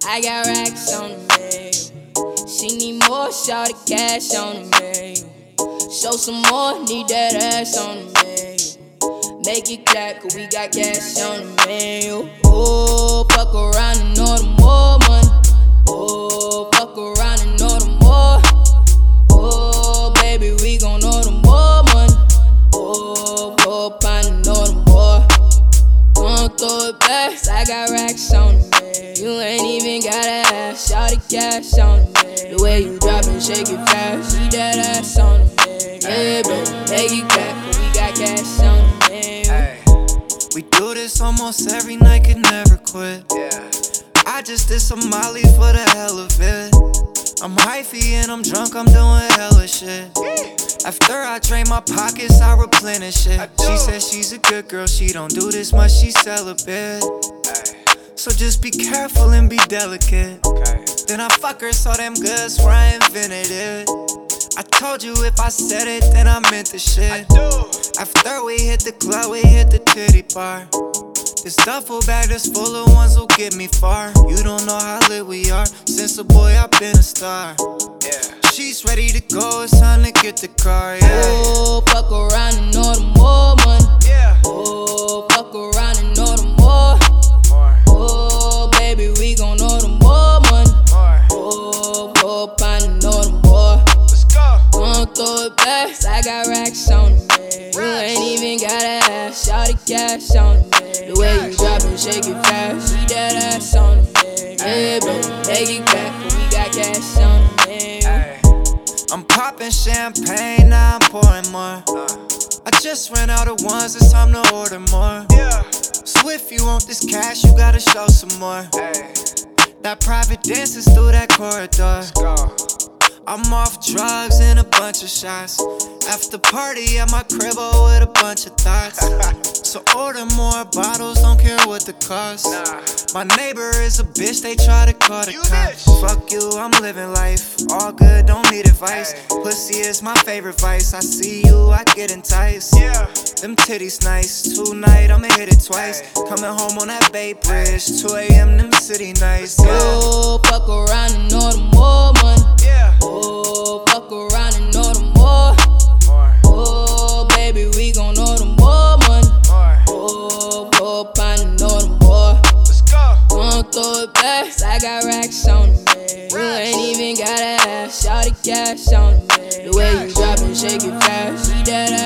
I got racks on the mail. She need more, shout the cash on the mail. Show some more, need that ass on the mail. Make it clap, cause we got cash on the mail. Oh, fuck around and order more money. Oh, fuck around and order more. Oh, baby, we gon' order more money. Oh, more pint and order more. Gon' throw it back, I got racks on the mail. You ain't even gotta ask, shout the cash on the mail. The way you drop and shake it fast, need that ass on the mail. Yeah, baby, make it clap, cause we got cash on the mail. We do this almost every night, could never quit. I just did some Molly for the hell of it. I'm hyphy and I'm drunk, I'm doing hella shit. After I drain my pockets, I replenish it. She says she's a good girl, she don't do this much, she celibate. So just be careful and be delicate. Then I fuck her so damn good, swear I invented it. I told you if I said it, then I meant the shit. After we hit the club, we hit the titty bar. This duffel bag that's full of ones will get me far. You don't know how lit we are. Since a boy, I've been a star. She's ready to go, it's time to get the car, Oh, fuck around and order more money. Oh, fuck around and order more. Oh, baby, we gon' order more money. Oh, more pint and order more. Gon' throw it back, I got racks on the mail. You ain't even gotta ask, shout the cash on the mail. The way you drop and shake it fast, need that ass on the mail. Yeah, baby, make it clap, cause we got cash on the mail. I'm popping champagne, now I'm pouring more. I just ran out of ones, it's time to order more. So if you want this cash, you gotta show some more. That private dances through that corridor. I'm off drugs and a bunch of shots. After party at my crib with a bunch of thoughts. So order more bottles, don't care what the cost. My neighbor is a bitch, they try to call the cops. Fuck you, I'm living life. All good, don't need advice. Pussy is my favorite vice. I see you, I get enticed. Them titties nice. Tonight I'ma hit it twice. Coming home on that Bay Bridge. 2 a.m. them city nights. Oh, fuck around and order more money. Oh, fuck around and order more. Oh, baby, we gon' order more money. Oh, more pint and order more. Gon' throw it back, I got racks on the mail. You ain't even gotta ask, shout the cash on the mail. The way you drop and shake it fast, need that ass